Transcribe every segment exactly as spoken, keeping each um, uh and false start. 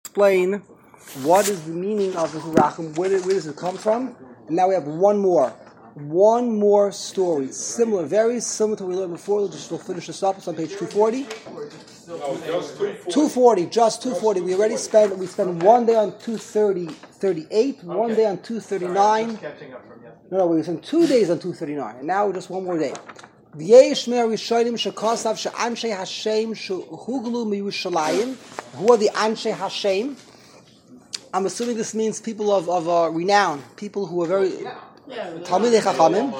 explain what is the meaning of the Hurachim, where, where does it come from? And now we have one more. One more story, similar, very similar to what we learned before. We'll just we'll finish this up. It's on page two forty. No, just two forty, just two forty. We already spent, we spent one day on two thirty, thirty-eight, okay. One day on two thirty-nine. Sorry, catching up from yesterday. No, no, we spent two days on two thirty-nine, and now just one more day. Who are the Anshe Hashem? I'm assuming this means people of, of uh, renown, people who are very... Talmidei Chachamim.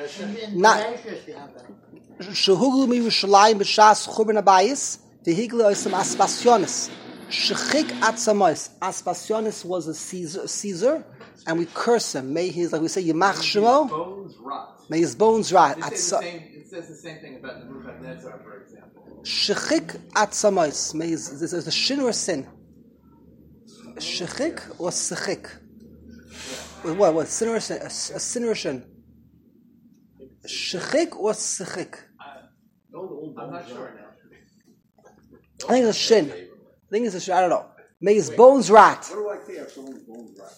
Shehuglu miYerushalayim b'shas Churban Habayis v'higlu oisem Aspasionis. Shechik Atzamos. Aspasionis was a Caesar, Caesar, and we curse him. May his, like we say, Yimach Shemo. May his bones rot. It says, the same, it says the same thing about Nebuchadnezzar, for example. Shechik Atzamos. May his, this is a shin or a sin. Shechik or Sechik? What? What? Sin or a sin? A, a sin or a shin? Shechik or Sechik? I'm not sure now. I think it's a shin. I think it's a shin. I don't know. May his bones rot. What do I care if someone's bones rot?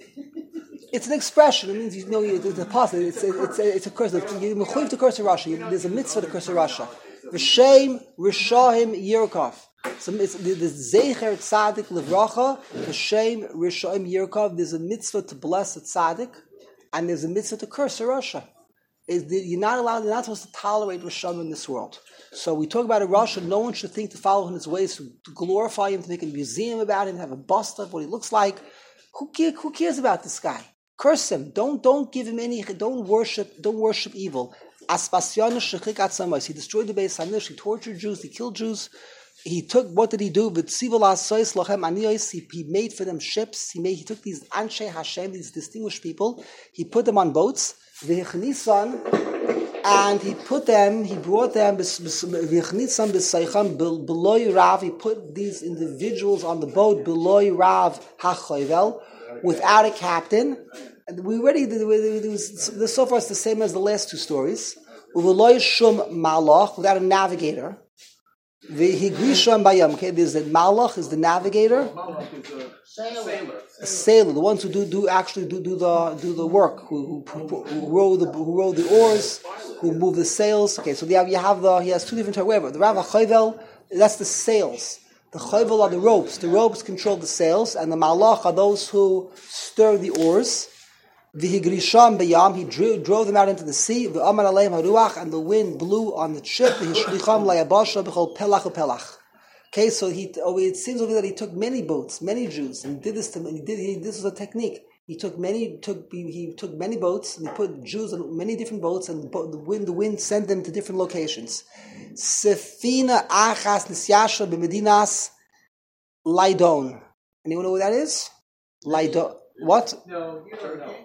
It's an expression. It means you know it's a positive. It's a, it's a, it's a curse. You're mechuyev to curse a Russia. There's a mitzvah to curse a Russia. V'shem Rishahim Yirkov. So it's the Zecher Tzaddik Levracha. V'shem Rishahim Yirkov. There's a mitzvah to bless a tzaddik, and there's a mitzvah to curse a Russia. Is the, you're not allowed. You're not supposed to tolerate Rishon in this world. So we talk about a Russia. No one should think to follow in his ways, to, to glorify him, to make a museum about him, to have a bust of what he looks like. Who, care, who cares about this guy? Curse him. Don't don't give him any. Don't worship. Don't worship evil. Aspasionis shechik atzamos. He destroyed the Beis Hamikdash. He tortured Jews. He killed Jews. He took. What did he do? V'tzivu la'asois lochem aniyos. He he made for them ships. He made. He took these anshe Hashem, these distinguished people. He put them on boats. V'hichnisan, and he put them. He brought them. V'hichnisan b'seicham beloy rav. He put these individuals on the boat beloy rav hachoyvel, without a captain. And we already did this so far. It's the same as the last two stories. Uveloy shum malach, without a navigator. V'higrisham bayam. Okay, there's a malach is the navigator. Malach is a sailor. A sailor, the ones who do, do actually do, do the do the work, who who, who, who row the who row the oars, who move the sails. Okay, so you have, you have the he has two different terms. The Rav HaChovel, that's the sails. The Chovel are the ropes. The ropes control the sails, and the Malach are those who stir the oars. V'higrisham b'yam, he drew, drove them out into the sea. V'amar aleim haruach, and the wind blew on the ship. V'hishlicham layabasha b'chol pelach u'pelach. Okay, so he oh, it seems over that he took many boats, many Jews, and did this to he did he, this was a technique. He took many took he took many boats and he put Jews on many different boats, and the wind the wind sent them to different locations. Sefina achas nisyasha b'medinas Lydon. Anyone know what that is? Lydon. What? No, you don't know.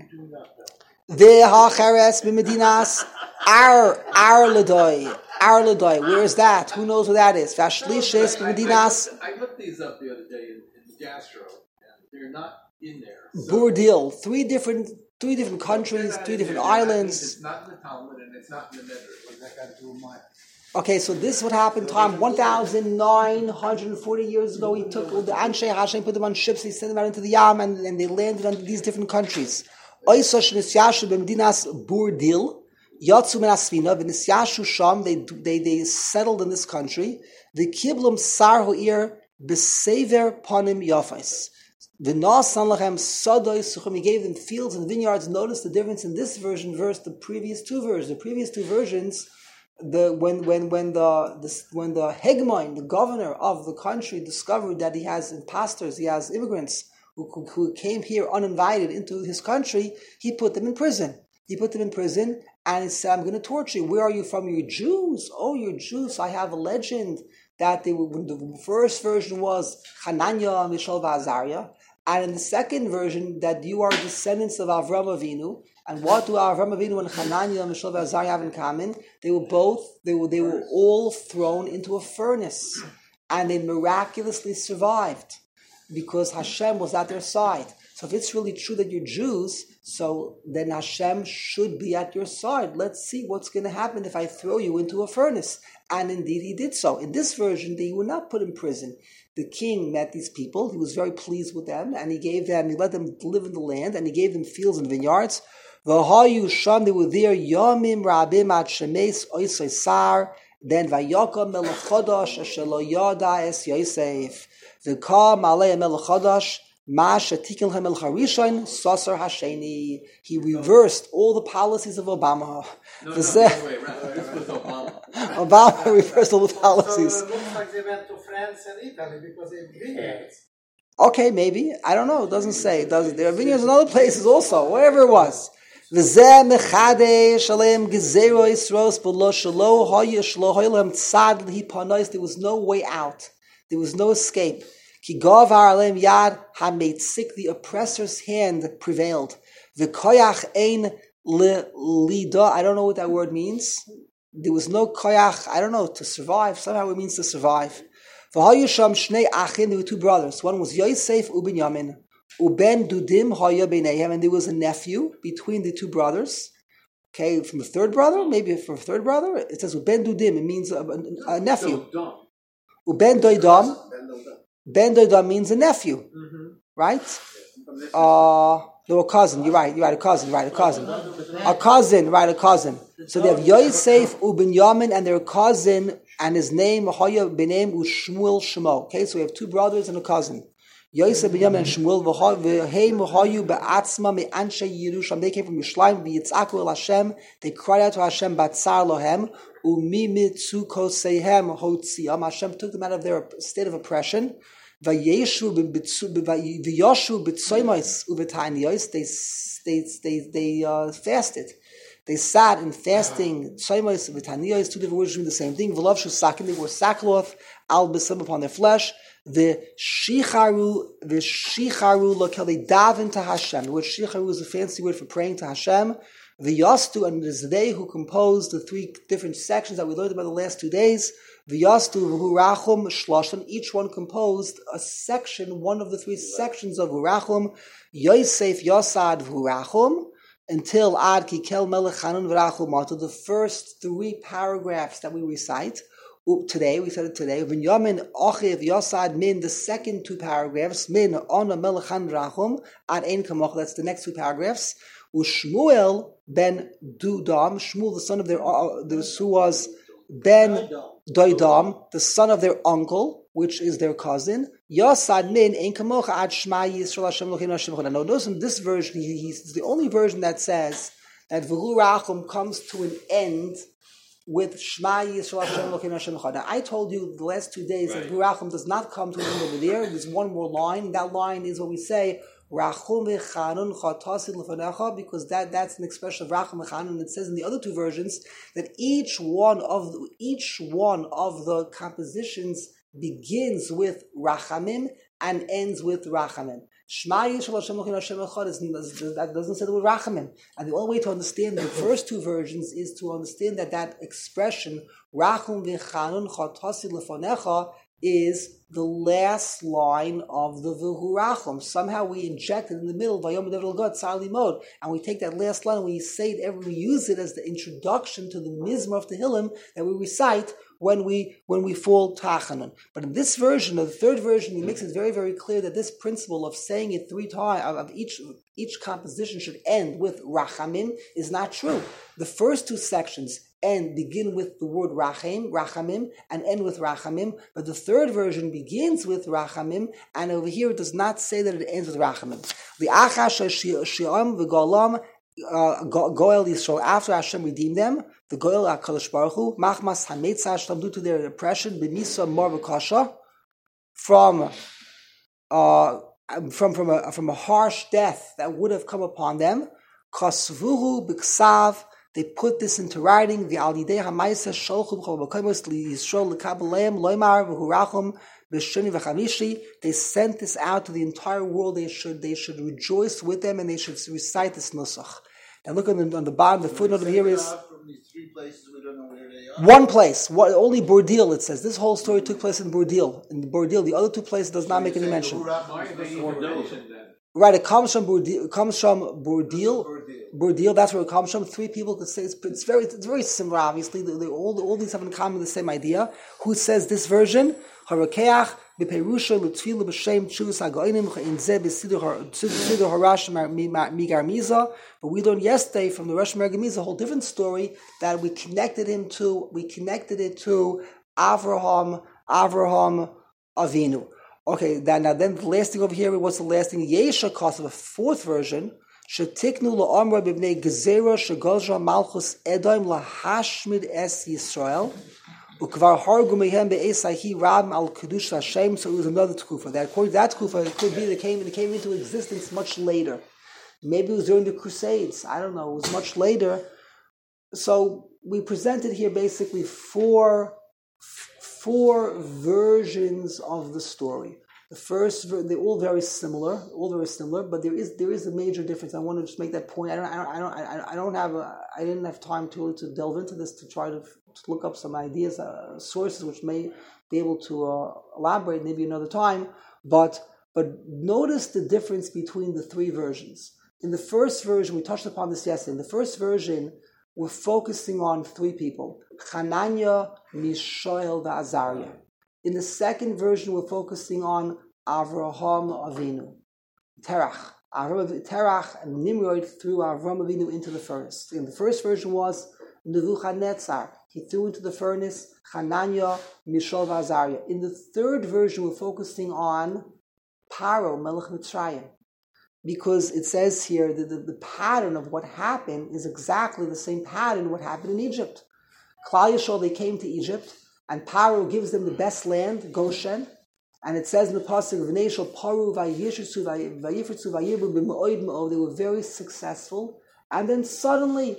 Ve'hacheres b'medinas Ar Arladoi. Arladoi. Where is that? Who knows what that is? Vashlishes b'medinas. I looked these up the other day in, in Gastro, and they're not in there. So Burdil. Three different, three different countries, three different islands. It's not in the Talmud and it's not in the Midrash. What does that got to do with mine? Okay, so this is what happened. Time one thousand nine hundred forty years ago. He took the Anshe Hashem, put them on ships. He sent them out into the Yam, and, and they landed on these different countries. Oisosh nisyashu b'medinas Burdil. Yatsu min asfina v'nisyashu sham. They they they settled in this country. The kiblum sar ho'ir b'sever panim yafais. V'nasan lachem sadoi suchim. He gave them fields and vineyards. Notice the difference in this version versus the previous two versions. The previous two versions, the when when when the, the when the hegemon, the governor of the country, discovered that he has impostors, he has immigrants who, who, who came here uninvited into his country, he put them in prison. He put them in prison, and he said, I'm going to torture you. Where are you from? You're Jews. Oh, you're Jews. I have a legend that they were, the first version was Hananiah, Mishael, Azariah. And in the second version, that you are descendants of Avram Avinu. And what do Avram Avinu and Hananiah, Mishael, Azariah have in common? They were both, they were, they were all thrown into a furnace. And they miraculously survived because Hashem was at their side. So if it's really true that you're Jews, so then Hashem should be at your side. Let's see what's going to happen if I throw you into a furnace. And indeed he did so. In this version, they were not put in prison. the king met these people. He was very pleased with them, and he gave them, he let them live in the land, and he gave them fields and vineyards. V'hayu sham, they were there, yamim rabim ad shemes oisei sar, then vayakom melech chodosh asher lo yada es Yosef, v'kam alei melech chodosh, ma shetikel ha-melech harishon, sasar hasheni. He reversed all the policies of Obama. No, no, The the se- other way around. This was Obama. Obama reversed all the policies. So it looks like they went to France and Italy because they have vineyards. Okay, maybe. I don't know. It doesn't say. It doesn't. There are vineyards in other places also, wherever it was. V'zeh mechadesh aleim gezero Yisros b'lo shelo hoya shelo hoylem tzad l'hi panois. There was no way out. There was no escape. Ki gavar aleim yad hameitzik. The oppressor's hand prevailed. V'koyach ein lida. I don't know what that word means. There was no koyach. I don't know, to survive. Somehow it means to survive. V'hayu sham shnei achin. There were two brothers. One was Yosef u'Binyamin. Uben Dudim Haya B'neihem, and there was a nephew between the two brothers. Okay, from the third brother, maybe from the third brother. It says Uben Dudim. It means a, a, a nephew. Uben Doidam. Ben Doidam means a nephew, Mm-hmm. right? Uh, no, a cousin. You're right. You're right. A cousin. Right, a cousin. A cousin. Right, a cousin. So they have Yosef Uben Yamin, and their cousin, and his name Haya B'neihem Ushmuel Shemo. Okay, so we have two brothers and a cousin. Yosef ben Yamin and Shmuel v'heim v'hayu be'atzma me'anshe Yerusham. They came from Yerushalayim v'yitzaku el Hashem. They cried out to Hashem batzar lohem u'mi mitzu koseihem hotziam. Hashem took them out of their state of oppression. V'yeshu v'yoshu b'tzoymos u'v'ta'aniyos. They they they they uh, fasted. They sat in fasting. Tzoymos u'v'ta'aniyos. Two different words doing the same thing. V'lovshu sakin. They wore sackcloth al b'sim upon their flesh. The shicharu, the shicharu lokel, they daven to Hashem. The word shicharu is a fancy word for praying to Hashem. The yastu, and it is they who composed the three different sections that we learned about the last two days. The yastu v'hurachum shloshan. Each one composed a section, one of the three sections of hurachum. Yosef yosad v'hurachum, until ad kikel melech chanun v'rachum mato. The first three paragraphs that we recite. Today, we said it today. V'nyamin achiv yosad min, the second two paragraphs, min ona melechan rachum ad ein kamoch. That's the next two paragraphs. Ushmuel ben Dudam, Shmuel the son of their, uh, this who was ben Doidam, the son of their uncle, which is their cousin. Yosad min ein kamoch ad shma Yisrael Hashem Elokeinu Hashem Echad. Now notice in this version, he, he's the only version that says that v'hu rachum comes to an end with Shema Yisrael Hashem Elokeinu Hashem Echad. Now, I told you the last two days right. that Rachum does not come to an end over there. There's one more line. That line is what we say, Rachum v'chanun chatasi l'fanecha, because that, that's an expression of Rachum v'chanun. It says in the other two versions that each one of the, each one of the compositions begins with Rachamim and ends with Rachamim. Shema Yisrael Hashem Elokeinu Hashem Echad, that doesn't say the word Rachamim. And the only way to understand the first two versions is to understand that that expression, Rachum v'chanun chatasi l'fanecha, is the last line of the V'hu Rachum. Somehow we inject it in the middle, Vayom Devel God, Tzar Limod, and we take that last line and we say it, every, we use it as the introduction to the Mizmor of Tehillim that we recite when we when we fall Tachanun. But in this version, of the third version, he makes it very, very clear that this principle of saying it three times, of each each composition should end with Rachamim, is not true. The first two sections end begin with the word Rachim, Rachamim, and end with Rachamim. But the third version begins with Rachamim, and over here it does not say that it ends with Rachamim. The Achash Shi'am v'Golam Goel Yisrael, after Hashem redeemed them, the Goel HaKadosh Baruch Hu, Machmas HaMetzah Hashem, due to their oppression, B'misa Mor v'Kasha, from uh, from from a from a harsh death that would have come upon them, Kasvuhu B'Ksav. They put this into writing. The Al Yidei HaMaisa Sholchu B'Chol B'Koimos Yisrael L'Kabaleim Loimar V'Hurachum B'Shoni V'Chamishi. They sent this out to the entire world. They should they should rejoice with them and they should recite this nusach. Now look on the, on the bottom. The footnote over here is from these three places we don't know where they are. One place, what, only Bordil. It says this whole story took place in Bordil. In Bordil, the other two places does not make any mention. Why are they even mentioned then? Right, it comes from Burdil. It comes from Burdil. Burdil. Burdil. That's where it comes from. Three people could say it's, it's very, it's very similar. Obviously, they, they, all all these have in common the same idea. Who says this version? Harakeach b'perusha l'tfila b'shem tshuvas hagoinim in zeh b'sidur harash migar miza. But we learned yesterday from the Rosh Mergamiza a whole different story that we connected him to. We connected it to Avraham, Avraham Avinu. Okay, then, now then the last thing over here, what's the last thing? Yesha cost of a fourth version. Shetiknu la'amra b'bnei gezerah shegozra malchus edom lahashmid es Yisrael. Ukvar hargu mehem be'esahi ram al kedush Hashem. So it was another tkufa. That according to that tkufa, it could be that it came, it came into existence much later. Maybe it was during the Crusades. I don't know. It was much later. So we presented here basically four four versions of the story. The first, they're all very similar, all very similar, but there is there is a major difference. I want to just make that point. I don't, I don't, I don't, I don't have, a, I didn't have time to to delve into this to try to, to look up some ideas, uh, sources which may be able to uh, elaborate maybe another time. But but notice the difference between the three versions. In the first version, we touched upon this yesterday. In the first version, we're focusing on three people: Hananiah, Mishael, and Azariah. In the second version, we're focusing on Avraham Avinu, Terach, Avraham, Terach, and Nimrod threw Avraham Avinu into the furnace. In the first version was Nebuchadnezzar. He threw into the furnace Hananiah, Mishael, and Azariah. In the third version, we're focusing on Paro, Melech Mitzrayim. Because it says here that the, the pattern of what happened is exactly the same pattern what happened in Egypt. Klal Yisrael, they came to Egypt, and Paro gives them the best land, Goshen, and it says in the pasuk, "V'nei shel Paru vayishitzu vayifritzu vayirbu b'me'od me'od." They were very successful, and then suddenly,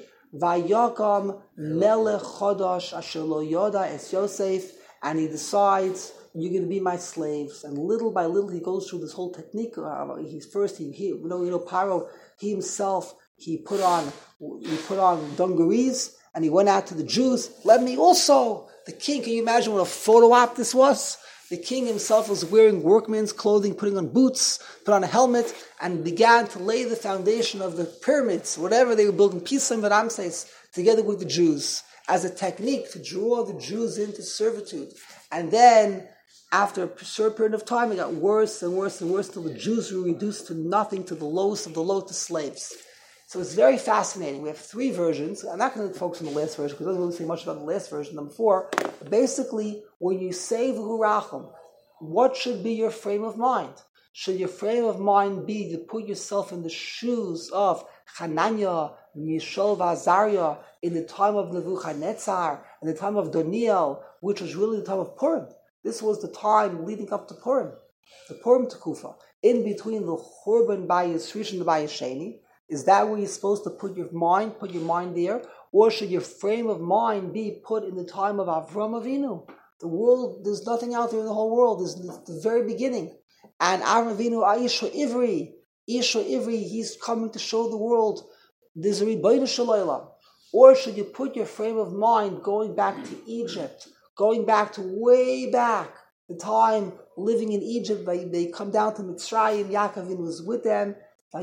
Vayakam Melech Chodosh Asher Lo Yoda Es Yosef, and he decides, you're going to be my slaves. And little by little, he goes through this whole technique. Uh, he's first, he, he you know, you know, Paro, he himself, he put on, he put on dungarees, and he went out to the Jews. Let me also, the king. Can you imagine what a photo op this was? The king himself was wearing workman's clothing, putting on boots, put on a helmet, and began to lay the foundation of the pyramids, whatever they were building, Pisam and Ramses, together with the Jews, as a technique to draw the Jews into servitude. And then, after a certain period of time, it got worse and worse and worse, until the Jews were reduced to nothing, to the lowest of the low, to slaves. So it's very fascinating. We have three versions. I'm not going to focus on the last version, because it doesn't really say much about the last version, number four. But basically, when you say V'hurachim, what should be your frame of mind? Should your frame of mind be to put yourself in the shoes of Hananiah, Mishael, Azariah in the time of Nebuchadnezzar, in the time of Daniel, which was really the time of Purim? This was the time leading up to Purim, the Purim Tekufa, in between the Churban Bayis Rishon and the Bayis Sheni. Is that where you're supposed to put your mind, put your mind there? Or should your frame of mind be put in the time of Avraham Avinu? The world, there's nothing out there in the whole world. There's the very beginning. And Avraham Avinu, Aisha Ivri, Isha Ivri, he's coming to show the world there's a Rebbeinu Shalayla. Or should you put your frame of mind going back to Egypt, going back to way back, the time living in Egypt, they, they come down to Mitzrayim, Yaakov was with them, I,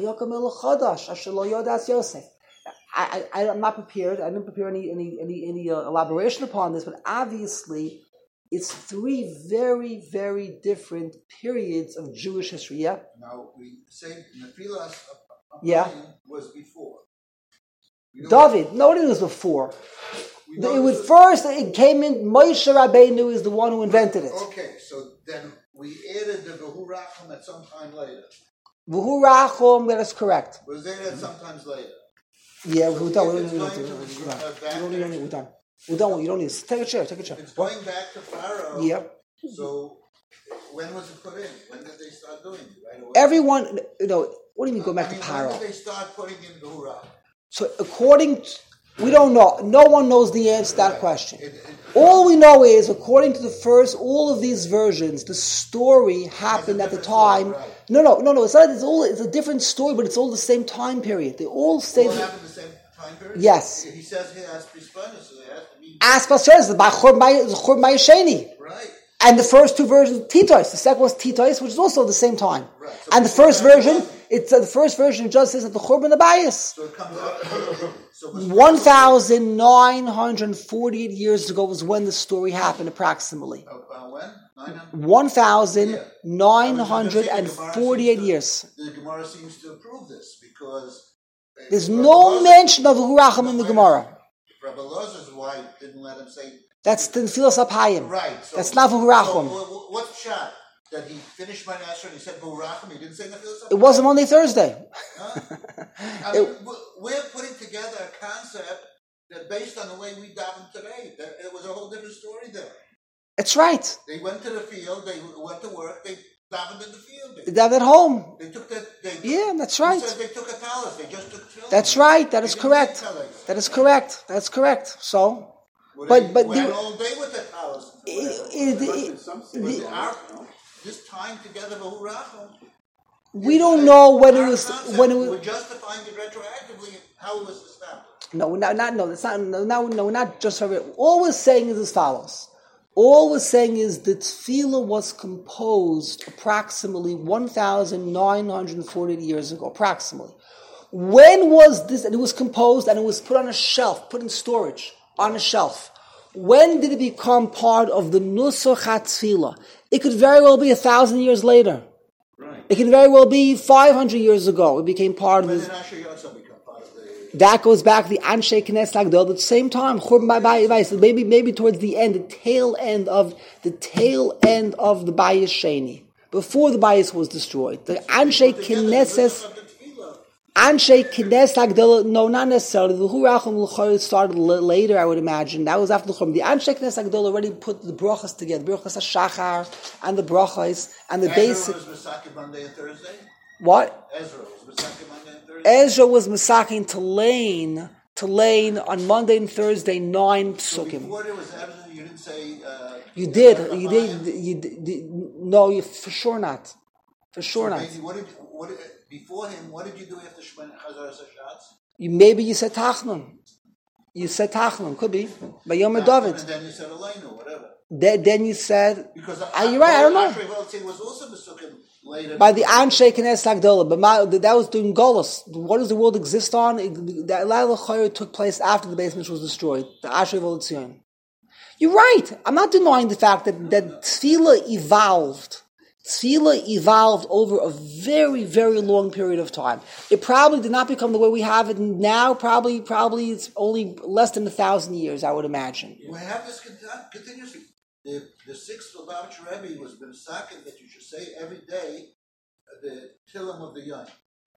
I, I'm not prepared. I didn't prepare any any any, any uh, elaboration upon this, but obviously, it's three very very different periods of Jewish history. Yeah. Now we say Nephilas yeah was before. David, no, it was before. It was first. It came in. Moshe Rabbeinu is the one who invented it. Okay, so then we added the V'hurachim at some time later. V'hurachim, that is correct. Was there at sometimes later? Yeah, so we're done. We're done. We're done. We're done. We're done. You don't need to take a chair. Take a chair. It's going back to Pharaoh. Yep. So when was it put in? When did they start doing it? Right away. Everyone, you know, what do you mean go back I mean, to Pharaoh? When did they start putting in the Hurrah? So according to, we don't know. No one knows the answer to that right. question. It, it, all we know is, according to the first, all of these versions, the story happened at the time. Story, right. No, no, no, no. It's not. It's all. It's a different story, but it's all the same time period. They all say. All happened the same time period. Yes. He says here as Pispana, so it has to be. Aspa says the Bachor Mayasheni. Right. And the first two versions, Titos. The second was Titos, which is also the same time. Right. So and the first version, It's uh, the first version just says that the Churban Abayis. So it comes up. So it was one thousand nine hundred forty-eight years ago was when the story happened, approximately. Uh, uh, when? nine hundred? one thousand nine hundred forty-eight years. The Gemara seems to approve this because There's no mention of Hurachim in the Gemara. Rabbi Lozer's wife didn't let him say. That's the Nefilas HaPayim. Right. So, That's not Hurachim. So, what's shot? That he finished my Nasser and he said Hurachim? He didn't say Nefilas HaPayim? It wasn't Monday, Thursday. Huh? I mean, we're putting together a concept that based on the way we daven today, that it was a whole different story there. That's right. They went to the field, they went to work, they davened in the field. They davened at home. They took that. They took, Yeah, that's right. He said they took a talus, they just took tefillin. That's right. That is They didn't correct. take talus. That is correct. That's correct. So, Well, but they but went the, all day with the talus. it, it, it, But our, this time together with Hurachim, we don't know when it was when it We're was. justifying it retroactively how it was established. No, we're not, not no. That's not no. No, no, we're not just for it. All we're saying is as follows. All we're saying is the tefillah was composed approximately one thousand nine hundred forty years ago, approximately. When was this? And it was composed and it was put on a shelf, put in storage on a shelf. When did it become part of the Nusach HaTefillah? It could very well be a thousand years later. Right. It could very well be five hundred years ago. It became part of When this. did Asher Yotza become part of the... That goes back to the Anshe Knesset Agdol at the same time. Churban Bayis. So maybe maybe towards the end, the tail end of the tail end of the Bayis Sheni, before the Bayis was destroyed. The Anshe Knesset. Anshe Knesset Agdol, no, not necessarily. The Hurachim L'chor started later, I would imagine. That was after the Churban. The Anshe Knesset Agdol already put the brachas together, the brachas HaShachar and the brachas and the basic. Ezra was Masaki Monday and Thursday? What? Ezra was Masaki Monday and Thursday? Ezra was masaking to Lane, to Lane on Monday and Thursday, nine So psukim. before there was Ezra, you didn't say... Uh, You did, you did, you did, no, you, for sure not. For sure not. Maybe, what did, what did, before him, what did you do after Shemon Chazar Sashatz? You, maybe you said Tachnun. You said Tachnun, could be. By Yom David. And then you said Aleinu, whatever. Then, then you said, Because ah, you're right, I don't know. Ashrei Veltzin was also Mesukim later. By the Anshe Knesset Agdola, but my, that was during Golos. What does the world exist on? It, that Laila Chayr took place after the basement was destroyed. The Ashrei Veltzin. You're right. I'm not denying the fact that, that Tefillah evolved. Tefillah evolved over a very, very long period of time. It probably did not become the way we have it now. Probably, probably it's only less than a thousand years, I would imagine. We have this con- continuously. The, the sixth Lubavitcher Rebbe was B'Msakin that you should say every day uh, the Tillim of the Yom.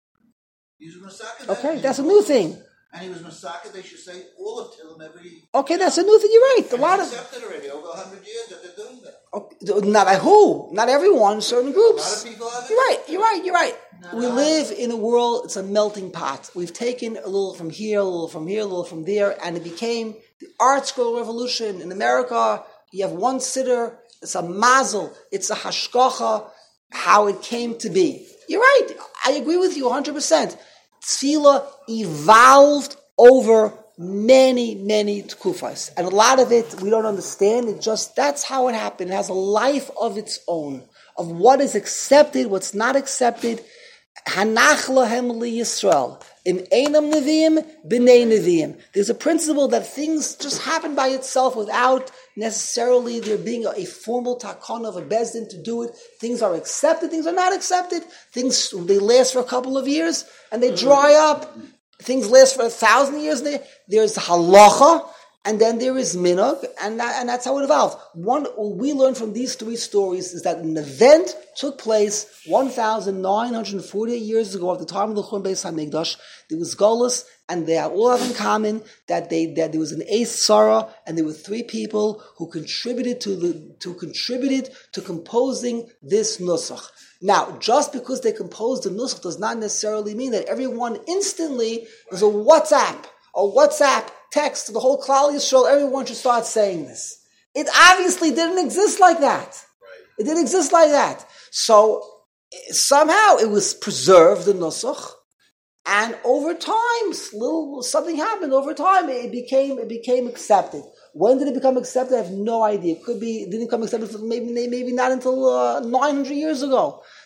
He was B'Msakin. Okay, that's a new thing. And he was Masakin, they should say all of Tillim every... Okay, that's a new thing. You're right. A And lot it's of accepted already, over a hundred years that they're doing that. okay, not by who, not everyone, certain A groups. lot of people have it. You're right. You're right. You're right. We live in a world. It's a melting pot. We've taken a little from here, a little from here, a little from there, and it became the Art Scroll Revolution in America. You have one sitter. It's a mazel. It's a hashkacha. How it came to be. You're right. I agree with you one hundred percent. Tefillah evolved over many, many tkufas. And a lot of it we don't understand. It just, that's how it happened. It has a life of its own, of what is accepted, what's not accepted. Hanach lahem li Yisrael. Im einam neviim, b'nei neviim. There's a principle that things just happen by itself without necessarily there being a, a formal takon of a bezdin to do it. Things are accepted, things are not accepted. Things, they last for a couple of years and they dry up. Things last for a thousand years. There, there's halacha, and then there is minhag, and that, and that's how it evolved. One, what we learned from these three stories is that an event took place one thousand nine hundred forty-eight years ago at the time of the Churban Beis Hamikdash. There was Golus, and they all have in common that they that there was an Eis Sarah, and there were three people who contributed to the to contributed to composing this nusach. Now, just because they composed the nusach does not necessarily mean that everyone instantly, there's a WhatsApp, a WhatsApp text to the whole Klal Yisrael, everyone should start saying this. It obviously didn't exist like that. Right. It didn't exist like that. So, somehow it was preserved, the nusach, and over time, little something happened. Over time, it became it became accepted. When did it become accepted? I have no idea. It could be it didn't become accepted until maybe maybe not until uh, nine hundred years ago.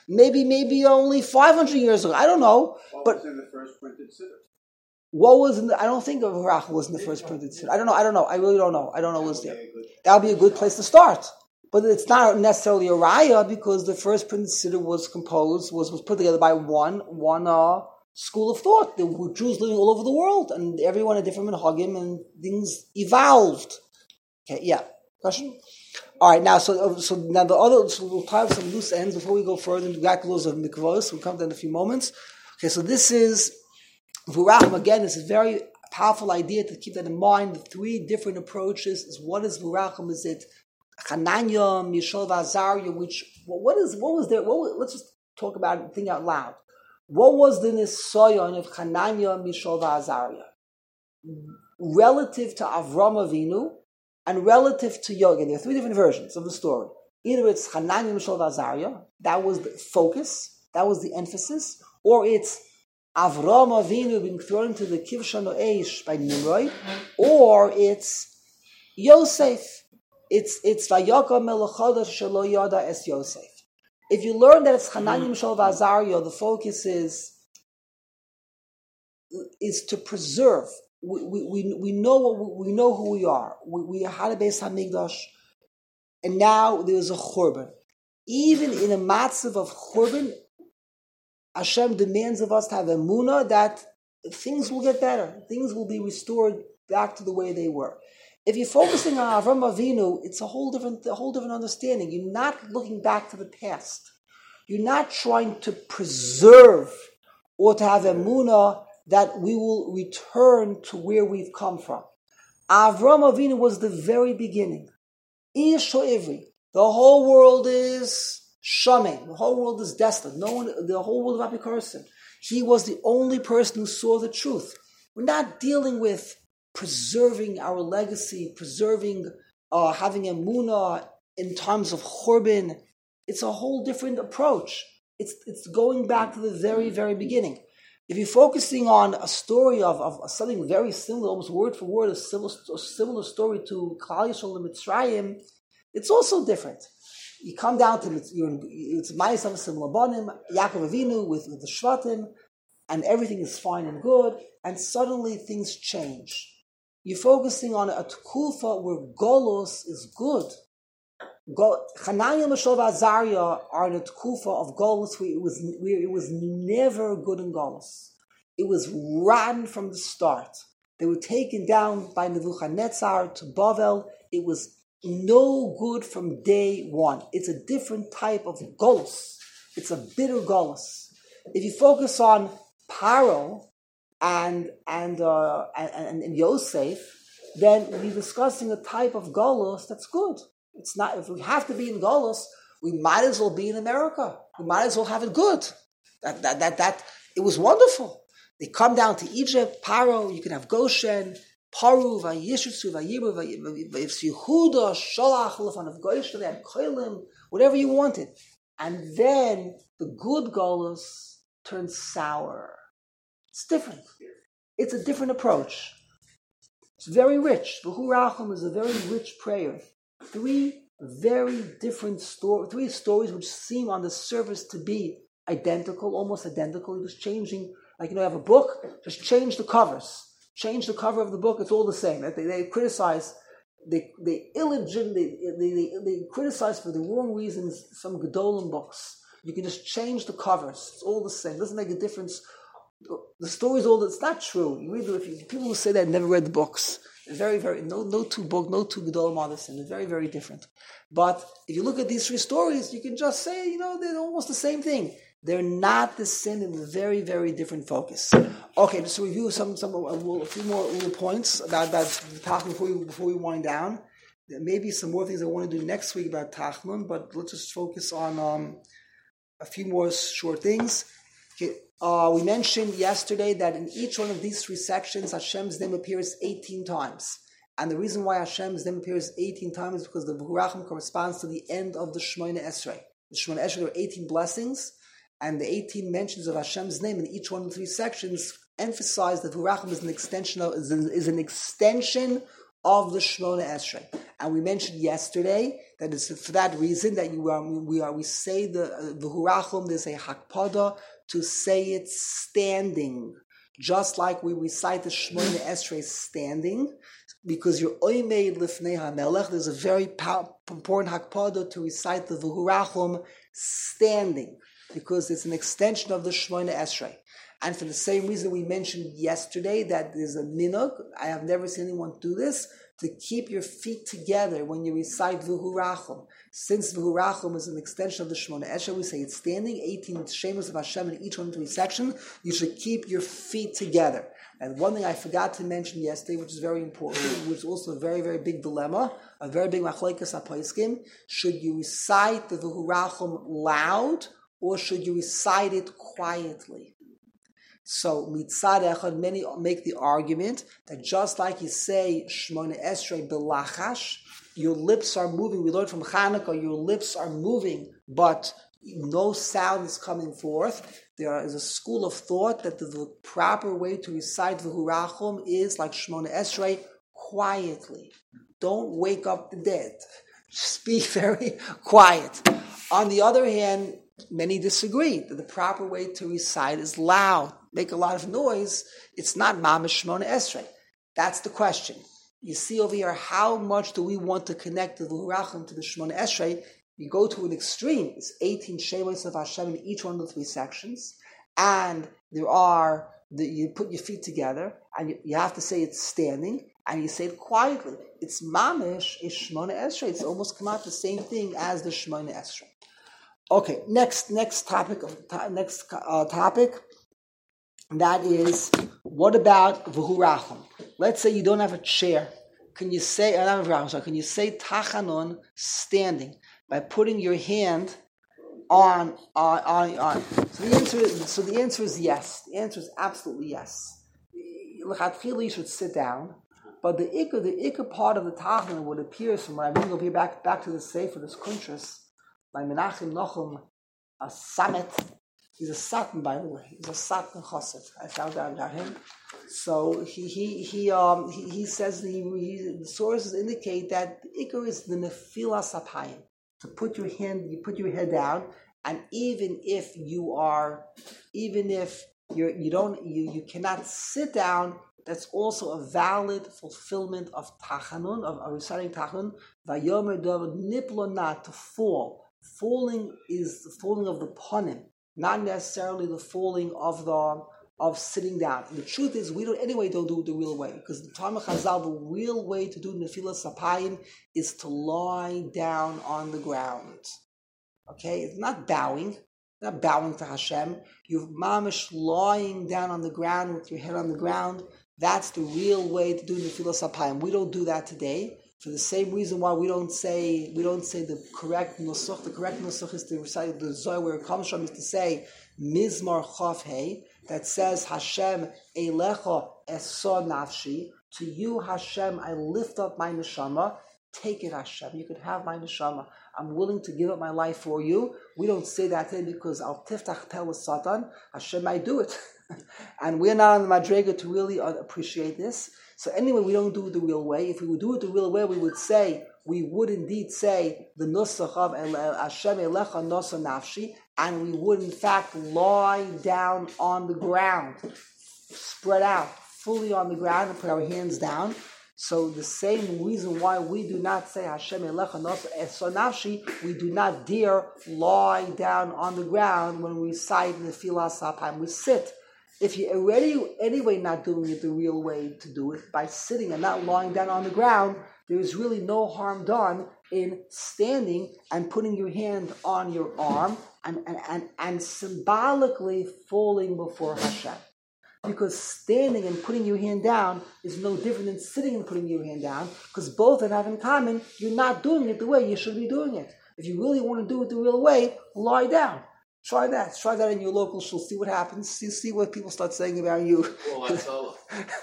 maybe maybe only five hundred years ago. I don't know. What but was in the first printed siddur? What was in the, I don't think of Rachel was in the first printed siddur. I don't know. I don't know. I really don't know. I don't know what's there. That would be a good place to start. But it's not necessarily a raya because the first printed siddur was composed, was, was put together by one one uh, school of thought. There were Jews living all over the world, and everyone had different minhagim, and things evolved. Okay, yeah. Question? All right, now, so so now the other, so we'll tie up some loose ends before we go further into the laws of mikvahs. We'll come to that in a few moments. Okay, so this is, Vurachim, again, it's a very powerful idea to keep that in mind. The three different approaches is what is Vurachim? Is it Hananya, Mishal, Azariah, which, what is, what was there, what was, let's just talk about it, think out loud. What was the Nisayon of Hananya, Mishal, Azariah? Relative to Avram Avinu, and relative to Yoga. There are three different versions of the story. Either it's Hananya, Mishal, Azariah, that was the focus, that was the emphasis, or it's Avram Avinu being thrown into the Kivshan Eish by Nimrod, or it's Yosef. It's it's Vayakam Melachodash Shelo Yada Es Yosef. If you learn that it's Hananya, Mishal, Azariah, the focus is is to preserve. We we we know what we, we know who we are. We, we had a Beis Hamikdash, and now there is a Churban. Even in a matzav of Churban, Hashem demands of us to have emunah that things will get better. Things will be restored back to the way they were. If you're focusing on Avram Avinu, it's a whole different, a whole different understanding. You're not looking back to the past. You're not trying to preserve or to have emunah that we will return to where we've come from. Avram Avinu was the very beginning. Ish Ivri. The whole world is shaman. The whole world is desolate. No one, the whole world of Apikarsin. He was the only person who saw the truth. We're not dealing with preserving our legacy, preserving, uh, having emunah in times of churban. It's a whole different approach. It's it's going back to the very, very beginning. If you're focusing on a story of, of something very similar, almost word for word, a similar, a similar story to Klal Yisrael and Mitzrayim, it's also different. You come down to you're, it's Ma'aseh Similar Banim, Yaakov Avinu with, with the Shvatim, and everything is fine and good, and suddenly things change. You're focusing on a Tekufa where Golos is good. Hananya, Mishal, Azariah are in a Tekufa of Golos where it was, where it was never good in Golos. It was rotten from the start. They were taken down by Nebuchadnezzar to Bavel. It was no good from day one. It's a different type of Golos. It's a bitter Golos. If you focus on Paro and and, uh, and and Yosef, then we're discussing a type of Golos that's good. It's not, if we have to be in Golos, we might as well be in America. We might as well have it good. That that that that it was wonderful. They come down to Egypt, Paro, you can have Goshen, Paru, Vayishutsu, Vayiru, Yehuda, Sholach, Lefan of Goshen, they had Koilim, whatever you wanted. And then the good Golos turns sour. It's different. It's a different approach. It's very rich. V'hu Rachum is a very rich prayer. Three very different stories, three stories which seem on the surface to be identical, almost identical. Just changing, like, you know, you have a book, just change the covers. Change the cover of the book, it's all the same. They, they criticize, they they illegitimate, they, they, they, they criticize for the wrong reasons some Gedolim books. You can just change the covers. It's all the same. It doesn't make a difference. The story's all, it's not true. You read, if you, people who say that never read the books. Very, very, no no two book, no two Gedolim are the same. They're very, very different. But if you look at these three stories, you can just say, you know, they're almost the same thing. They're not the same in a very, very different focus. Okay, just to review some, some a few more little points about, about Tachman before we, before we wind down. There may be some more things I want to do next week about Tachman, but let's just focus on um, a few more short things. Okay. Uh, we mentioned yesterday that in each one of these three sections, Hashem's name appears eighteen times. And the reason why Hashem's name appears eighteen times is because the V'hurachim corresponds to the end of the Shemona Esrei. The Shemona Esrei, there are eighteen blessings, and the eighteen mentions of Hashem's name in each one of the three sections emphasize that V'hurachim is an extension of, is an, is an extension of the Shemona Esrei. And we mentioned yesterday that it's for that reason that you um, we are we say the V'hurachum, there's a hakpada to say it standing, just like we recite the Shemona Esrei standing, because you're oimeid lifnei hamelech. There's a very pow- important hakpada to recite the V'hurachum standing, because it's an extension of the Shemona Esrei. And for the same reason we mentioned yesterday that there's a minhag, I have never seen anyone do this, to keep your feet together when you recite V'hurachum. Since V'hurachum is an extension of the Shemona Esrei, we say it's standing, eighteen Shemos of Hashem in each one of the section, you should keep your feet together. And one thing I forgot to mention yesterday, which is very important, which is also a very, very big dilemma, a very big machlokes haposkim, should you recite the V'hurachum loud, or should you recite it quietly? So, mitzad echad, many make the argument that just like you say Shemona Esrei belachash, your lips are moving. We learned from Chanukah, your lips are moving, but no sound is coming forth. There is a school of thought that the, the proper way to recite V'hurachum is like Shemona Esrei, quietly. Don't wake up the dead. Speak very quiet. On the other hand, many disagree that the proper way to recite is loud, make a lot of noise. It's not mamash Shemona Esrei. That's the question. You see over here, how much do we want to connect the V'hurachum to the Shemona Esrei? You go to an extreme. It's eighteen Shemos of Hashem in each one of the three sections, and there are the, you put your feet together, and you, you have to say it's standing, and you say it quietly. It's mamish, it's Shemona Esrei. It's almost come out the same thing as the Shemona Esrei. Okay, next next topic of next uh, topic. That is, what about V'hurachum? Let's say you don't have a chair. Can you say, uh, not V'hurachum, sorry, can you say Tachanon standing by putting your hand on, on, on, on? So the answer is, so the answer is yes. The answer is absolutely yes. L'chatchila, you should sit down, but the ikar, the ikar part of the Tachanon would appear from when I bring over here back, back to the Sefer, this Kuntras, by Menachem Nochem, a Samet. He's a Satan, by the way. He's a Satan chassid. I found out about him. So he he he um he, he says he, he, the sources indicate that the ikar is the nefilas apayim, to put your hand, you put your head down, and even if you are, even if you you don't you you cannot sit down, that's also a valid fulfillment of tachanun, of, of reciting tachanun. Vayomer davar niplonat, to fall. Falling is the falling of the panim, not necessarily the falling of the of sitting down. And the truth is, we don't anyway don't do it the real way, because the Talmud Chazal, the real way to do nefilas apayim is to lie down on the ground. Okay, it's not bowing, not bowing to Hashem. You're mamish lying down on the ground with your head on the ground. That's the real way to do nefilas apayim. We don't do that today. For the same reason why we don't say we don't say the correct nusach. The correct nusach is to recite the Zohar, where it comes from, is to say Mizmar Chav Hey, that says Hashem Eilecha Esa Nafshi. To you, Hashem, I lift up my neshama. Take it, Hashem. You could have my neshama. I'm willing to give up my life for you. We don't say that today because Al Tiftach Tel Satan. Hashem, I do it. And we're not on the Madrega to really appreciate this. So anyway, we don't do it the real way. If we would do it the real way, we would say, we would indeed say the nusach of Hashem Elecha Nosa Nafshi, and we would in fact lie down on the ground, spread out, fully on the ground, and put our hands down. So the same reason why we do not say Hashem Elecha Nosa Nafshi, we do not dare lie down on the ground when we recite the Nefilas Apayim. We sit. If you're already anyway not doing it the real way to do it, by sitting and not lying down on the ground, there is really no harm done in standing and putting your hand on your arm and, and, and, and symbolically falling before Hashem. Because standing and putting your hand down is no different than sitting and putting your hand down, because both of them have in common, you're not doing it the way you should be doing it. If you really want to do it the real way, lie down. Try that. Try that in your local shul. See what happens. See, see what people start saying about you. Well, that's all.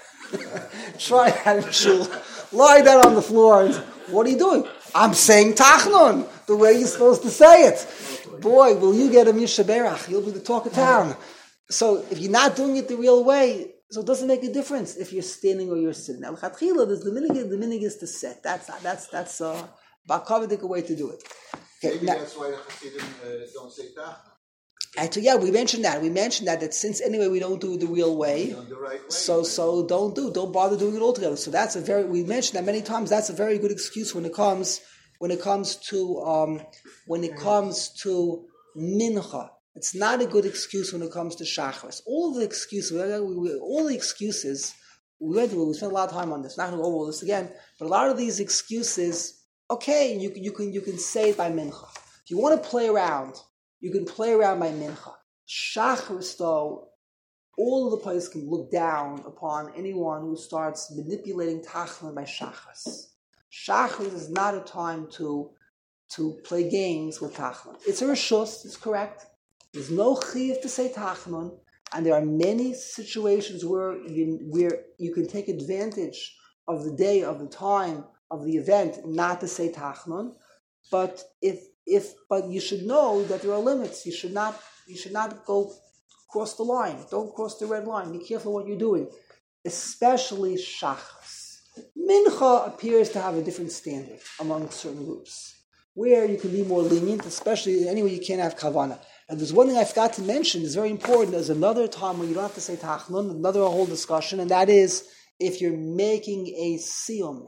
Try that in shul. Lie down on the floor. And, what are you doing? I'm saying Tachnun, the way you're supposed to say it. Boy, will you get a Misha Berach. You'll be the talk of town. So if you're not doing it the real way, So it doesn't make a difference if you're standing or you're sitting. Now, l'chatchila, there's the minig, the minig is to sit. That's that's that's a bakavadik way to do it. Okay, Maybe now, that's why the Hasidim uh, don't say tachna. Actually, yeah, we mentioned that. We mentioned that that since anyway we don't do it the real way, The right way. so so don't do, don't bother doing it altogether. So that's a very we mentioned that many times. That's a very good excuse when it comes when it comes to um, when it comes to mincha. It's not a good excuse when it comes to shachris. All the excuses, we, we, all the excuses, we went through. We spent a lot of time on this. Not going to go over all this again, but a lot of these excuses, okay, you can you can you can say it by mincha. If you want to play around, you can play around by mincha. Shachris, though, all of the players can look down upon anyone who starts manipulating tachlan by shachris. Shachris is not a time to to play games with tachlan. It's a reshus, it's correct. There's no chiyuv to say tachnun, and there are many situations where you, where you can take advantage of the day, of the time, of the event, not to say tachnun. But if if but you should know that there are limits. You should not you should not go cross the line. Don't cross the red line. Be careful what you're doing, especially shachas. Mincha appears to have a different standard among certain groups, where you can be more lenient, especially anyway you can't have kavana. And there's one thing I forgot to mention, it's very important. There's another time when you don't have to say tachnun, another whole discussion, and that is if you're making a siyum.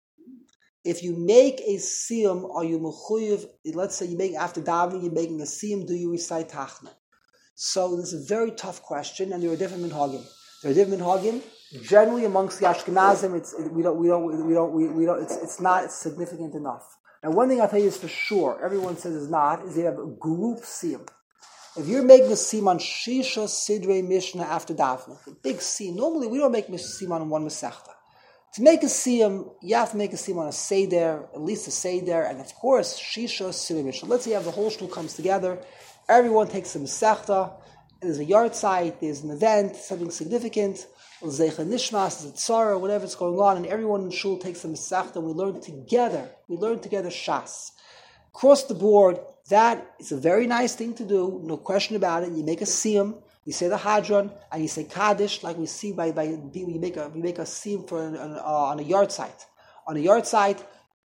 If you make a siyum, are you mechuyev? Let's say you make after davening, you're making a siyum. Do you recite tachnun? So this is a very tough question, and there are different minhagim. There are different minhagim. Generally, amongst the Ashkenazim, it's it, we don't we don't we don't we, we don't. It's it's not significant enough. Now, one thing I'll tell you is for sure, everyone says is not, is they have a group siyum. If you're making a siyum on Shisha Sidrei Mishnah after davening, a big siyum. Normally, we don't make a siyum on one masechta. To make a siyum, you have to make a siyum on a seder, at least a seder, and of course, Shisha Sidrei Mishnah. Let's say you have the whole shul comes together, everyone takes a masechta, there's a yard site, there's an event, something significant, Zeicha Nishmas, there's a tzara, whatever's going on, and everyone in shul takes a masechta, and we learn together. We learn together Shas. Across the board, that is a very nice thing to do, no question about it. You make a siyum, you say the hadron, and you say kaddish, like we see by by you make a you make a siyum for an, an, uh, on a yard site. On a yard site,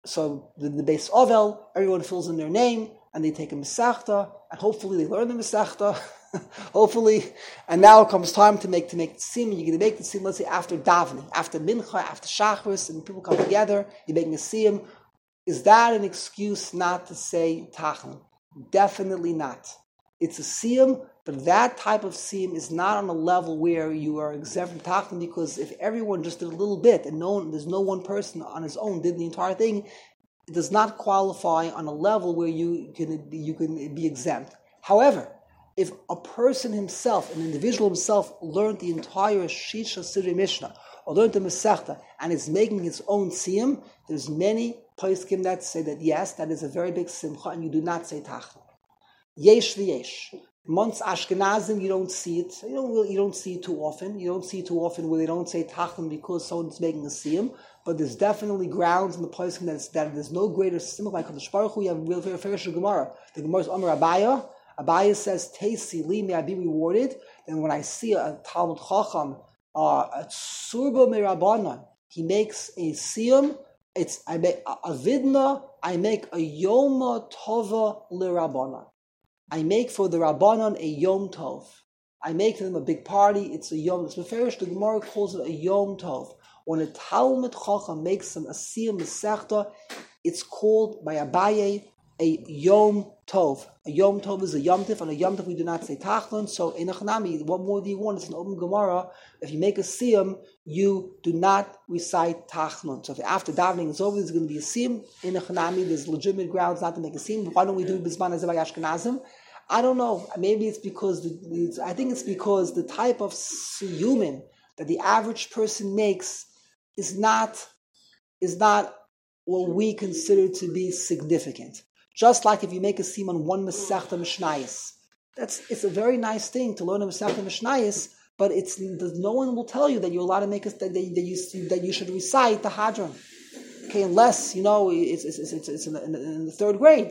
so the, the base ovel, everyone fills in their name, and they take a masechta, and hopefully they learn the masechta. hopefully, and now it comes time to make to make the siyum. You're going to make the siyum, let's say after davening, after mincha, after shachris, and people come together. You're making a siyum. Is that an excuse not to say tachnun? Definitely not. It's a siyum, but that type of siyum is not on a level where you are exempt from tachnun, because if everyone just did a little bit and no one, there's no one person on his own did the entire thing, it does not qualify on a level where you can you can be exempt. However, if a person himself, an individual himself, learned the entire Shisha Sidrei Mishnah or learned the Masechta and is making his own siyum, there's many poskim that say that yes, that is a very big simcha, and you do not say tachnun. Yesh v'yesh. Amongst Ashkenazim, you don't see it. You don't really, you don't see it too often. You don't see it too often where they don't say tachnun because someone's making a siyum. But there's definitely grounds in the poskim that, that there's no greater simcha by Kadosh Baruch Hu. You have a real fairish Gemara. The Gemara's Amar Abaya. Abaya says, "Teisi li, may I be rewarded." Then when I see a Talmud Chacham, uh, a Tsurba Merabanan, he makes a siyum. It's I make a vidna. I make a yoma tova lirabbanan. I make for the rabbanan a yom tov. I make for them a big party. It's a yom. It's meferish. The Gemara calls it a yom tov. When a Talmud Chacham makes them a siyum mesechta, it's called by Abaye a yom tov. A yom tov is a yom tif, and a yom tif we do not say tachnun. So in Achnami, what more do you want? It's an open Gemara. If you make a siyum, you do not recite tachnun. So if after davening is over, there's going to be a siyum. In Achnami, there's legitimate grounds not to make a siyum. Why don't we do bisman as by Ashkenazim? I don't know. Maybe it's because the, it's, I think it's because the type of siyumin that the average person makes is not is not what we consider to be significant. Just like if you make a siyum on one Masechta Mishnayis, that's it's a very nice thing to learn a Masechta Mishnayis, but it's no one will tell you that you're allowed to make a that, that you that you should recite the Hadron. Okay, unless you know it's it's it's, it's in, the, in the third grade,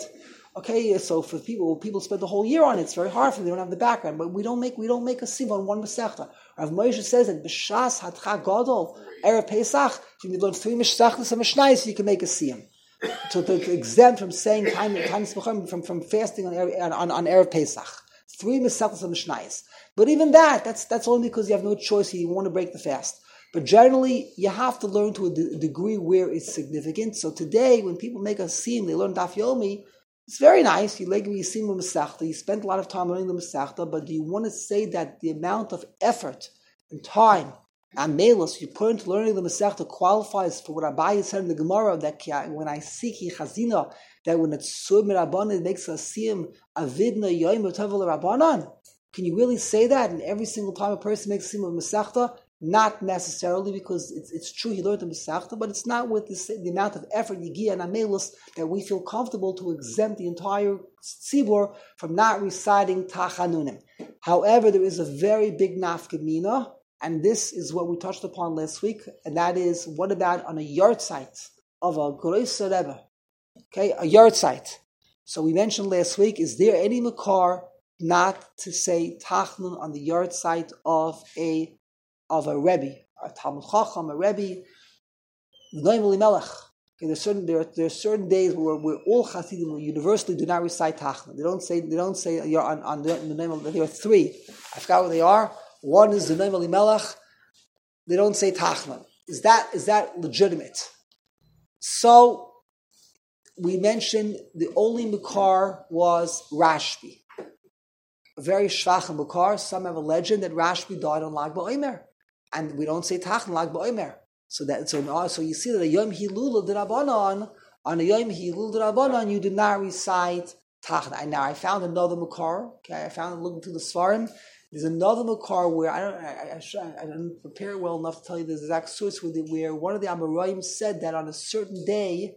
Okay, so for people, people spend the whole year on it. It's very hard for them. They don't have the background. But we don't make we don't make a sieve on one Masechta. Rav Moshe says that b'shas hatcha gadol erev Pesach, you learn three Masechtas and Mishnayos, you can make a siyum. To, to, to exempt from saying time time from from fasting on on, on erev Pesach. Three Masechtas and Mishnayos. But even that, that's that's only because you have no choice. You want to break the fast. But generally, you have to learn to a de- degree where it's significant. So today, when people make a siyum, they learn Daf Yomi. It's very nice. You like you see the Masechta. You spent a lot of time learning the Masechta, but do you want to say that the amount of effort and time and melus you put into learning the Masechta qualifies for what Abaye said in the Gemara that when I seek Chazina, that when it's Sur Rabbanan, it makes a siyum avidna yoyim v'tovel Rabbanan? Can you really say that? And every single time a person makes a siyum of Masechta, not necessarily, because it's it's true he learned the Masechta, but it's not with the, the amount of effort, Yigia and Amelus, that we feel comfortable to exempt the entire Tzibur from not reciting Tachanunim. However, there is a very big nafkamina, and this is what we touched upon last week, and that is, what about on a yard site of a Groiser Rebbe? Okay, a yard site. So we mentioned last week, is there any makar not to say Tachnun on the yard site of a of a Rebbe, a Talmud Chacham, a Rebbe, Noam Elimelech. Okay, there's certain there are, there are certain days where, where all Hasidim universally do not recite Tachnun. They don't say they don't say you're on, on the, the name of there are three. I forgot what they are. One is the Noam Elimelech. They don't say Tachnun. Is that is that legitimate? So we mentioned the only Makar was Rashbi. A very shvach Makar. Some have a legend that Rashbi died on Lag BaOmer. And we don't say Tachnun Lag BaOmer. So that so, so you see that a Yom Hilul D'Rabbanan, on a Yom Hilul D'Rabbanan, you do not recite Tachnun. And now I found another Makar. Okay, I found it looking through the Svarim. There's another Makar where I don't I, I, I didn't prepare it well enough to tell you the exact source with it, where one of the Amoraim said that on a certain day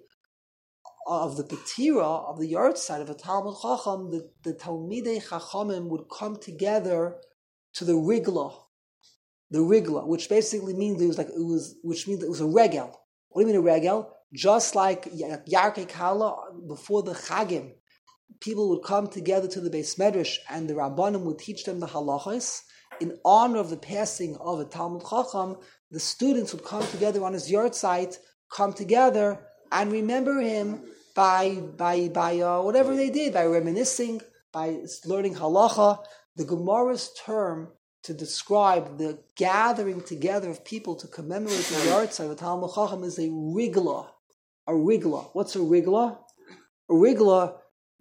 of the Petira, of the yard side of a Talmud Chacham, the, the Talmidei Chachamim would come together to the Rigla. The Rigla, which basically means it was like it was, which means it was a regel. What do you mean a regel? Just like Yarkei Kala before the Chagim, people would come together to the Beis Medrash, and the Rabbanim would teach them the halachos. In honor of the passing of a Talmud Chacham, the students would come together on his yard site, come together and remember him by by by uh, whatever they did, by reminiscing, by learning halacha. The Gemara's term to describe the gathering together of people to commemorate the yard site of Talmud Chacham is a rigla. A rigla. What's a rigla? A rigla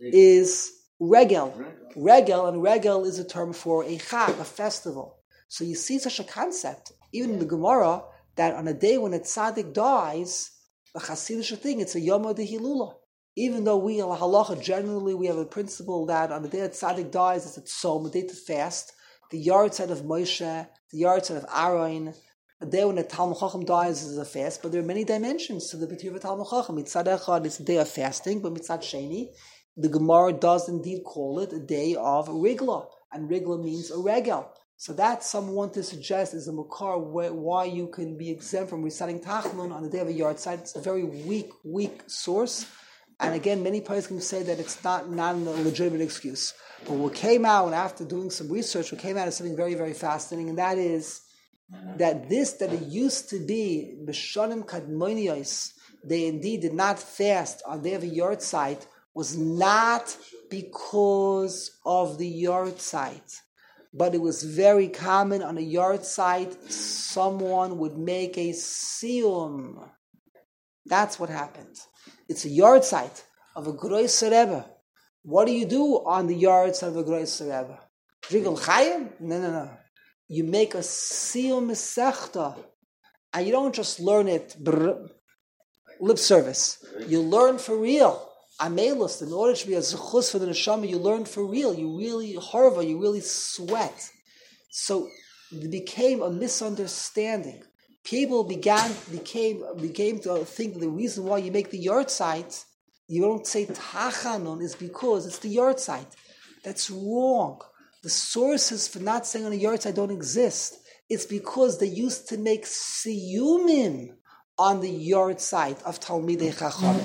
is regel. Regel, and regel is a term for a chag, a festival. So you see such a concept, even in the Gemara, that on a day when a tzaddik dies, the Hasidic thing, it's a Yom HaDehilula. Even though we, al halacha, generally we have a principle that on the day a tzaddik dies, it's a tzom, a day to fast. The yard side of Moshe, the yard side of Aaron, a day when a Talmud Chacham dies is a fast, but there are many dimensions to the B'tir of a Talmud Chacham. Mitzad Echad, it's a day of fasting, but Mitzad Sheni, the Gemara does indeed call it a day of Rigla, and Rigla means a regel. So that someone to suggest is a makar why you can be exempt from reciting Tachnun on the day of a yard site. It's a very weak, weak source. And again, many people can say that it's not, not a legitimate excuse. But what came out, and after doing some research, what came out is something very, very fascinating, and that is that this, that it used to be, B'shanim Kadmoniyos, they indeed did not fast on the day of a yard site, was not because of the yard site. But it was very common on a yard site, someone would make a siyum. That's what happened. It's a yard site of a Groiser Rebbe. What do you do on the yard site of a Groiser Rebbe? Drink Chayim? No, no, no. You make a siyum mesechta, and you don't just learn it brr, lip service. You learn for real. Amelus, in order to be a zechus for the neshama, you learn for real. You really harva, you really sweat. So it became a misunderstanding. People began became became to think the reason why you make the yard site, you don't say Tachanun, is because it's the yard site. That's wrong. The sources for not saying on a yard site don't exist. It's because they used to make siyumim on the yard site of Talmidei Chachamim.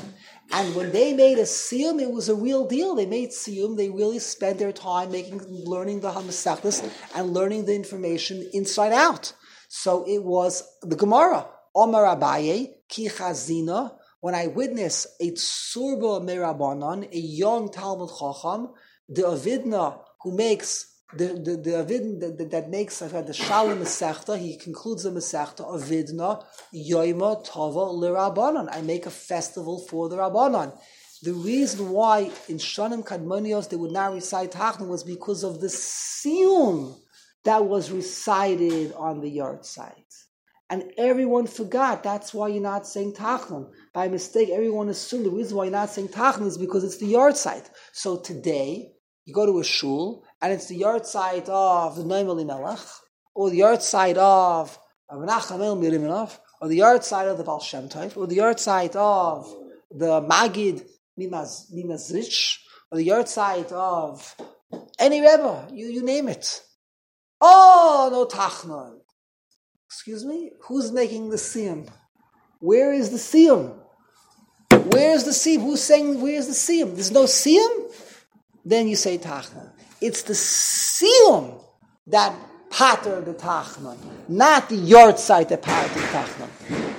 And when they made a siyum, it was a real deal. They made siyum. They really spent their time making, learning the Hamasechtas and learning the information inside out. So it was the Gemara. Omar Abaye, Ki Chazina. When I witness a tsurba merabanan, a young Talmud Chacham, the Avidna who makes the the, the Avidna that, that makes uh, the Shalom Masechta, he concludes the Masechta Avidna Yoima Tava Lirabanan. I make a festival for the Rabbanan. The reason why in Shanim Kadmonios they would not recite Tachnun was because of the siyum that was recited on the yard site. And everyone forgot. That's why you're not saying Tachnun. By mistake, everyone assumed the reason why you're not saying Tachnun is because it's the yard site. So today, you go to a shul, and it's the yard site of the Noam Elimelech, or the yard site of Menachem Elimelech, or the yard site of the Baal Shem Tov, or the yard site of the Magid Mimaz, Mimazrich, or the yard site of any Rebbe, you, you name it. Oh, no Tachnun. Excuse me? Who's making the siyum? Where is the siyum? Where's the siyum? Who's saying where's the siyum? There's no siyum? Then you say Tachnun. It's the siyum that pater the Tachnun, not the yard site that pater the Tachnun.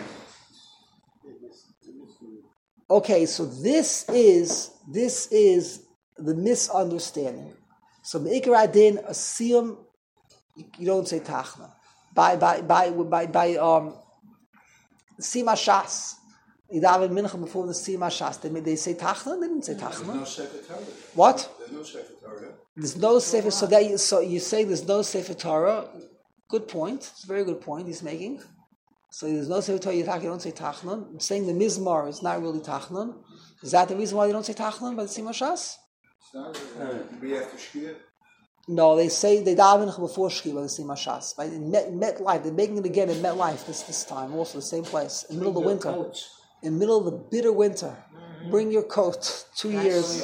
Okay, so this is this is the misunderstanding. So Me'ikar Adin, a siyum, you don't say Tachnun. By by by by by um Sima Shas. You daven mincha before the Sima Shas. They they say Tachnun. They didn't say Tachnun. There's no Sefer Torah. What? There's no Sefer Torah. There's no Sefer. So that you, so you say there's no Sefer Torah. Good point. It's a very good point he's making. So there's no Sefer Torah. You don't say Tachnun. I'm saying the Mizmar is not really Tachnun. Is that the reason why they don't say Tachnun by the Sima Shas? It's not uh, be after Shkia. No, they say they daven before Shkia by the Sima Shas. Right? In Met, Met Life, they're making it again in Met Life this this time. Also the same place in the middle of the winter. Coach. In the middle of the bitter winter, mm-hmm. Bring your coat. Two That's years.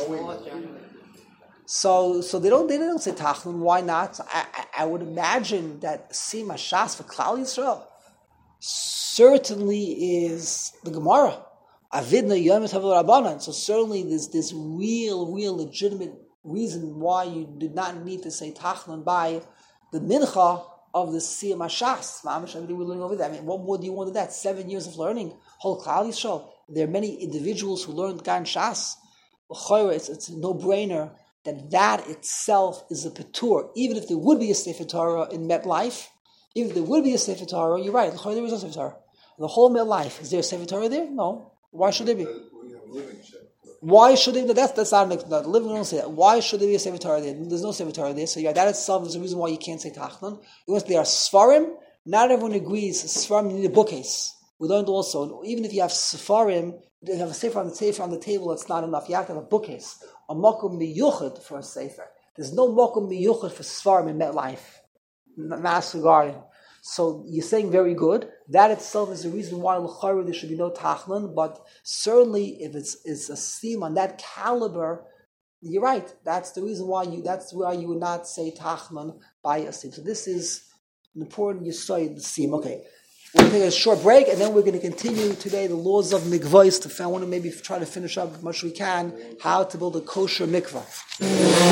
So, so they don't they don't say Tachnun. Why not? I, I, I would imagine that Sima Shas for Klal Yisrael certainly is the Gemara. Avidna Yom Tov Rabbanan. So certainly there's this real, real legitimate reason why you did not need to say Tachnun by the mincha of the Siyam HaShas. Mamash, everything we're learning over there. I mean, what more do you want than that? Seven years of learning. Whole Klal Yisrael. There are many individuals who learned Gan Shas. It's, it's a no-brainer that that itself is a Petur. Even if there would be a Sefer Torah in MetLife, even if there would be a Sefer Torah, you're right, there is no Sefer Torah. The whole MetLife, is there a Sefer Torah there? No. Why should there be? Why should there be? That's, that's not the living don't say that. Why should there be a Sefer Torah there? There's no Sefer Torah there. So yeah, that itself is the reason why you can't say Tachnun. Because there are Sfarim, not everyone agrees Sfarim, you need a bookcase. We learned also, even if you have Sfarim, you have a Sefer on the table, on the table, that's not enough. You have to have a bookcase. A Mokum Miyuchad for a Sefer. There's no Mokum Miyuchad for Sfarim in MetLife. Master Garden. So you're saying very good. That itself is the reason why l'chara there should be no Tachnun. But certainly, if it's, it's a steam on that caliber, you're right. That's the reason why you. That's why you would not say Tachnun by a steam. So this is an important yesod, the steam. Okay, we'll take a short break, and then we're going to continue today the laws of mikvahs. To I want to maybe try to finish up as much as we can how to build a kosher mikvah.